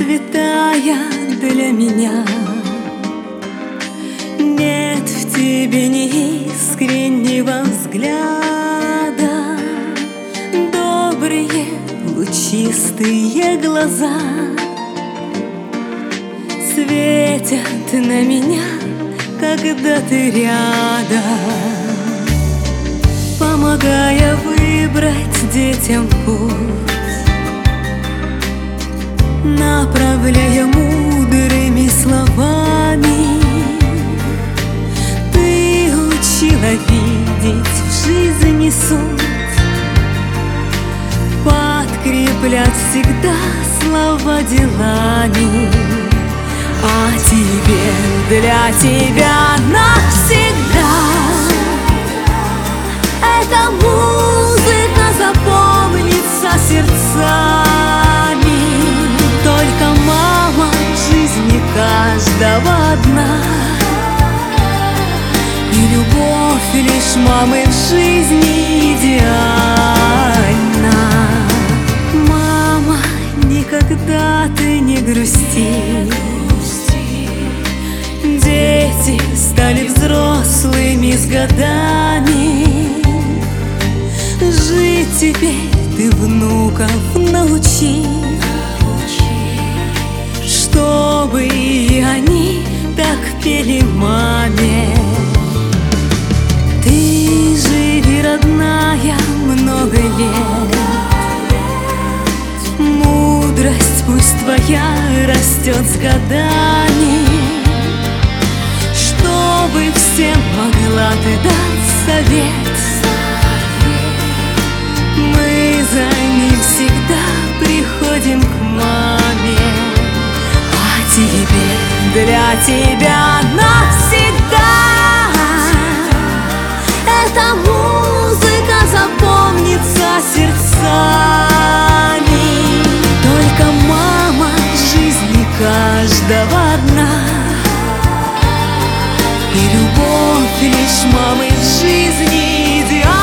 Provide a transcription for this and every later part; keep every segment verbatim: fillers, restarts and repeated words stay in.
святая для меня. Нет в тебе неискреннего взгляда, добрые лучистые глаза светят на меня, когда ты рядом, помогая выбрать детям путь, направляя мудрыми словами. Ты учила видеть в жизни суть, подкреплять всегда слова делами. А тебе, для тебя навсегда эта музыка запомнится сердцами. Только мама в жизни каждого одна, и любовь лишь мамы в жизни идеальна. Мама, никогда ты не грусти. Дети стали взрослыми с годами. Жить теперь ты внуков научи, чтобы и они так пели маме. Ты живи, родная, много лет. Мудрость пусть твоя растет с годами, чтобы всем могла ты дать совет. Мы за ним всегда приходим к маме. А тебе, для тебя навсегда эта музыка запомнится сердцами. Только мама в жизни каждого одна, и любовь лишь мамы в жизни идеальна.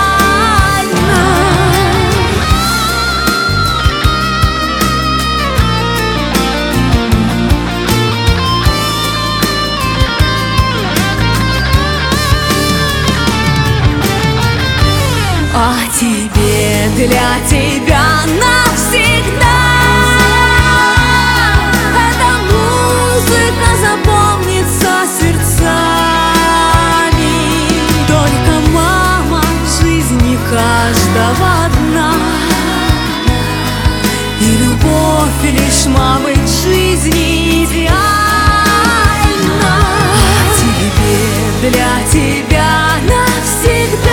А тебе, для тебя навсегда эта музыка запомнится сердцами. Только мама в жизни каждого одна, и любовь лишь мамы в жизни идеальна. А тебе, для тебя навсегда